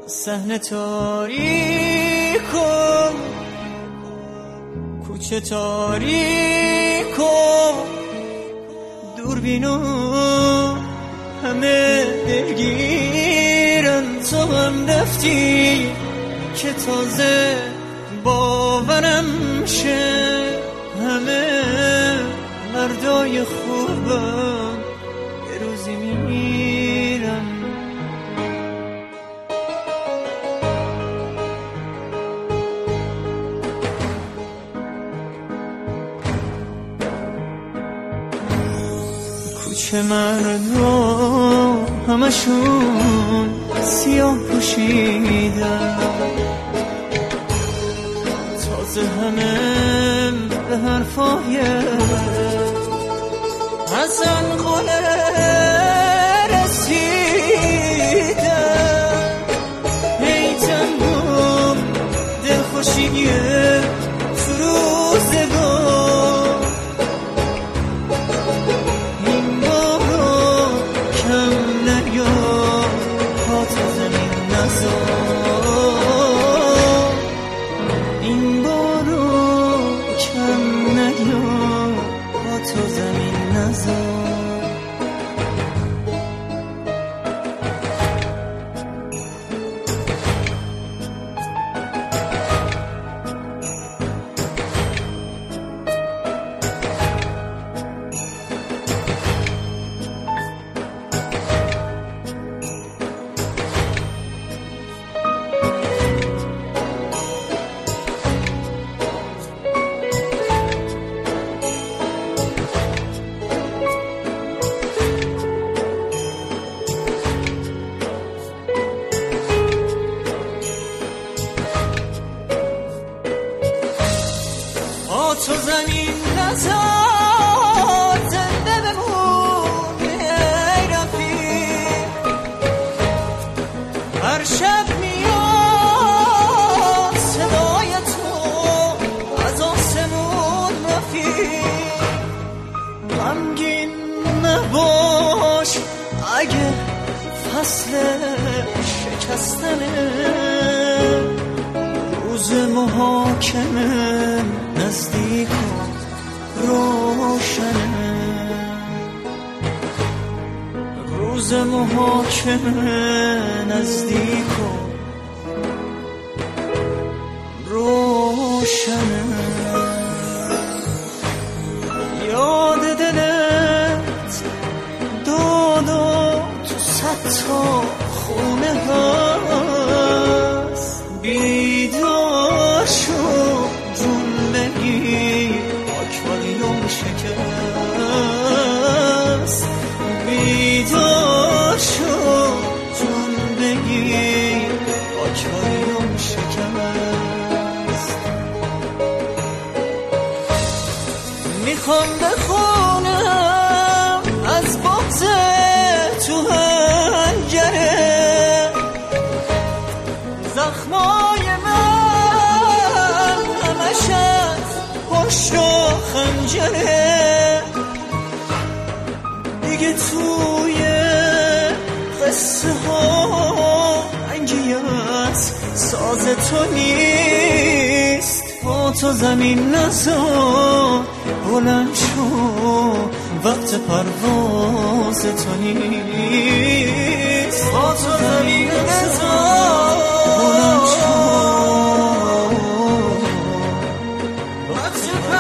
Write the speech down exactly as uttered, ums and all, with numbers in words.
صحنه تاریکم، کوچه تاریکم، دوربینو همه دلگیرن. تو هم رفتی که تازه باورم شه، همه مردای خوبم یه روزی میمیرن. کوچه مردم همشون سیاه پوشیدن، تازه همه به حرفای حسن خاله رسیدن. ای تنگم دلخوشیه تو روزگار، این بارو کم نیا پا تو زمین نزار، این بارو کم نیا پا تو زمین نزار. تو زمین نزار، زنده بمون ای رفیق. هر شب میاد صدای تو از آسمون رفیق. غمگین نباش اگه فصل شکستنه، روز محاکمه نزدیک و روشنه، روز محاکمه نزدیک و روشنه. یاد دلت دادا تو صد تا خونه هست، بیدار شو جون بگیر آکواریوم شکست. بیدار شو جون بگیر آکواریوم شکست. میخوام بخونم از بغض تو هنجره، زخمای من همش از پشت و خنجره. دیگه توی قصه ها رنگی از ساز تو نیست. با تو زمین نزار، بلند شو وقت پرواز تو نیست. با تو زمین نزار، بلند شو وقت